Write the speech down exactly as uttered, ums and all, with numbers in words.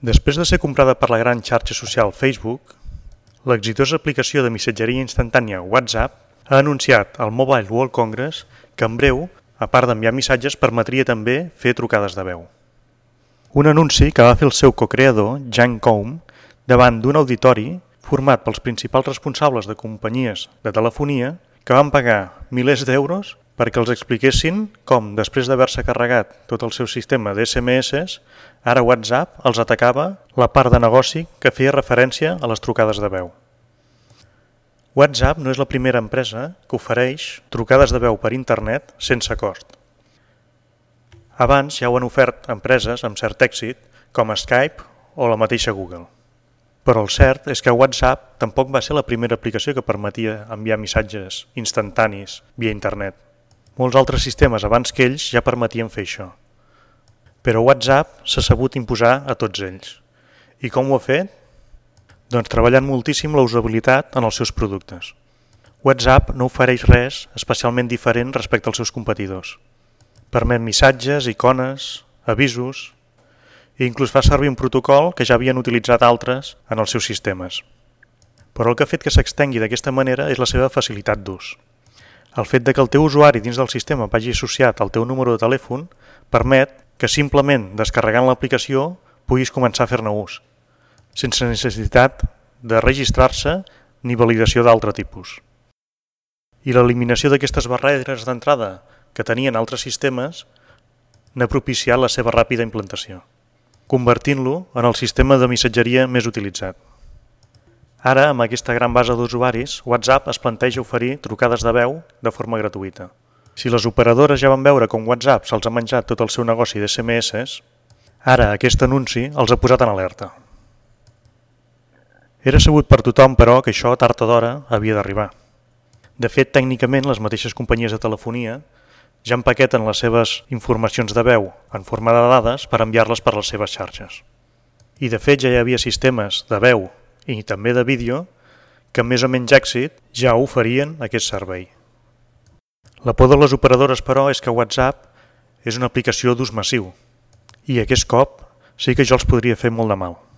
Després de ser comprada per la gran xarxa social Facebook, l'exitosa aplicació de missatgeria instantània WhatsApp ha anunciat al Mobile World Congress que en breu, a part d'enviar missatges, permetria també fer trucades de veu. Un anunci que va fer el seu cocreador, Jan Koum, davant d'un auditori format pels principals responsables de companyies de telefonia que van pagar milers d'euros perquè els expliquessin com, després d'haver-se carregat tot el seu sistema d'S M S, ara WhatsApp els atacava la part de negoci que feia referència a les trucades de veu. WhatsApp no és la primera empresa que ofereix trucades de veu per internet sense cost. Abans ja ho han ofert empreses amb cert èxit com Skype o la mateixa Google. Però el cert és que WhatsApp tampoc va ser la primera aplicació que permetia enviar missatges instantanis via internet. Molts altres sistemes abans que ells ja permetien fer això. Però WhatsApp s'ha sabut imposar a tots ells. I com ho ha fet? Doncs treballant moltíssim la usabilitat en els seus productes. WhatsApp no ofereix res especialment diferent respecte als seus competidors. Permet missatges, icones, avisos i inclús fa servir un protocol que ja havien utilitzat altres en els seus sistemes. Però el que ha fet que s'extengui d'aquesta manera és la seva facilitat d'ús. El fet de que el teu usuari dins del sistema vagi associat al teu número de telèfon permet que simplement descarregant l'aplicació puguis començar a fer-ne ús, sense necessitat de registrar-se ni validació d'altre tipus. I l'eliminació d'aquestes barreres d'entrada que tenien altres sistemes n'ha propiciat la seva ràpida implantació, convertint-lo en el sistema de missatgeria més utilitzat. Ara, amb aquesta gran base d'usuaris, WhatsApp es planteja oferir trucades de veu de forma gratuïta. Si les operadores ja van veure com WhatsApp se'ls ha menjat tot el seu negoci d'S M S, ara aquest anunci els ha posat en alerta. Era sabut per tothom, però, que això tard o d'hora havia d'arribar. De fet, tècnicament, les mateixes companyies de telefonia ja empaqueten les seves informacions de veu en forma de dades per enviar-les per les seves xarxes. I de fet ja hi havia sistemes de veu i també de vídeo que amb més o menys èxit ja oferien aquest servei. La por de les operadores, però, és que WhatsApp és una aplicació d'ús massiu i aquest cop sí que jo els podria fer molt de mal.